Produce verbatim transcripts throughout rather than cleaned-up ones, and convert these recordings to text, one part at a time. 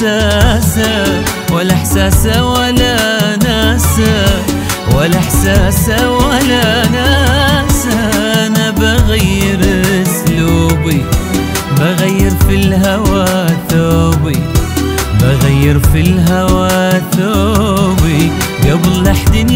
إحساسه ولا إحساسه ولا ناسه ولا إحساسه ولا ناسه. أنا بغير أسلوبي، بغير في الهوى ثوبي، بغير في الهوى ثوبي قبل أحد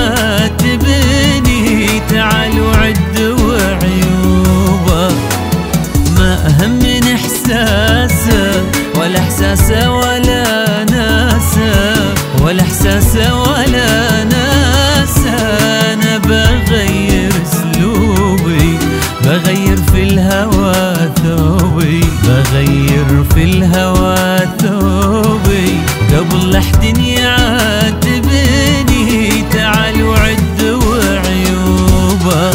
يعاتبني. تعال وعد وعيوبه ما أهم من إحساسه ولا إحساسه ولا ناسه ولا إحساسه ولا ناسه. أنا بغير أسلوبي، بغير في الهوى ثوبي، بغير في الهوى ثوبي قبل أحد يعاتبني. تعال وعد وعيوبه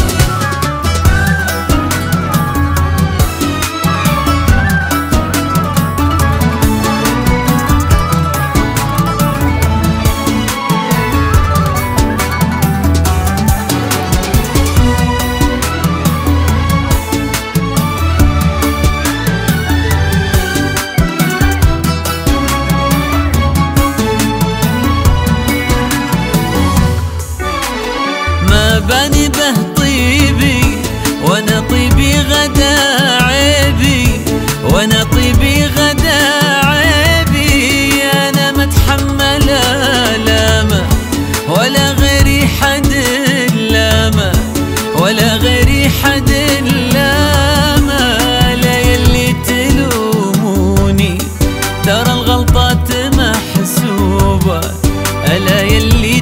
باني به طيبي وانا طيبي غدا عيبي، وانا طيبي غدا عيبي. انا متحمل آلامه ولا غيري حد لامه ولا غيري حد لامه. لا يلي تلوموني ترى الغلطات محسوبه، الا يلي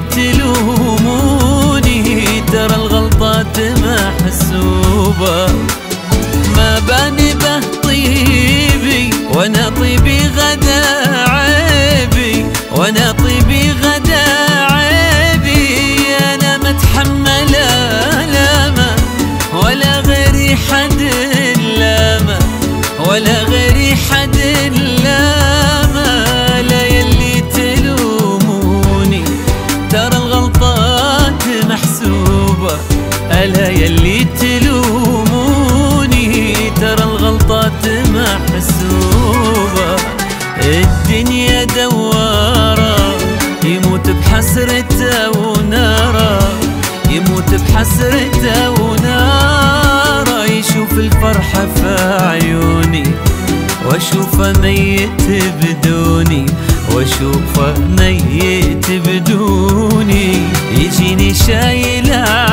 تلوموني ترى الغلطات محسوبة. ما باني به طيبي وانا طيبي غدا عيبي، وانا طيبي غدا عيبي. انا متحمل آلامه ولا غيري حد لامه ولا غيري حد لامه. لا يلي تلوموني ترى الغلطات محسوبة، ألا يلي تلوموني ترى الغلطات محسوبة. الدنيا دوارة يموت بحسرته وناره، يموت بحسرته وناره. يشوف الفرحة في عيوني واشوفه ميت بدوني، واشوفه ميت بدوني. يجيني شايل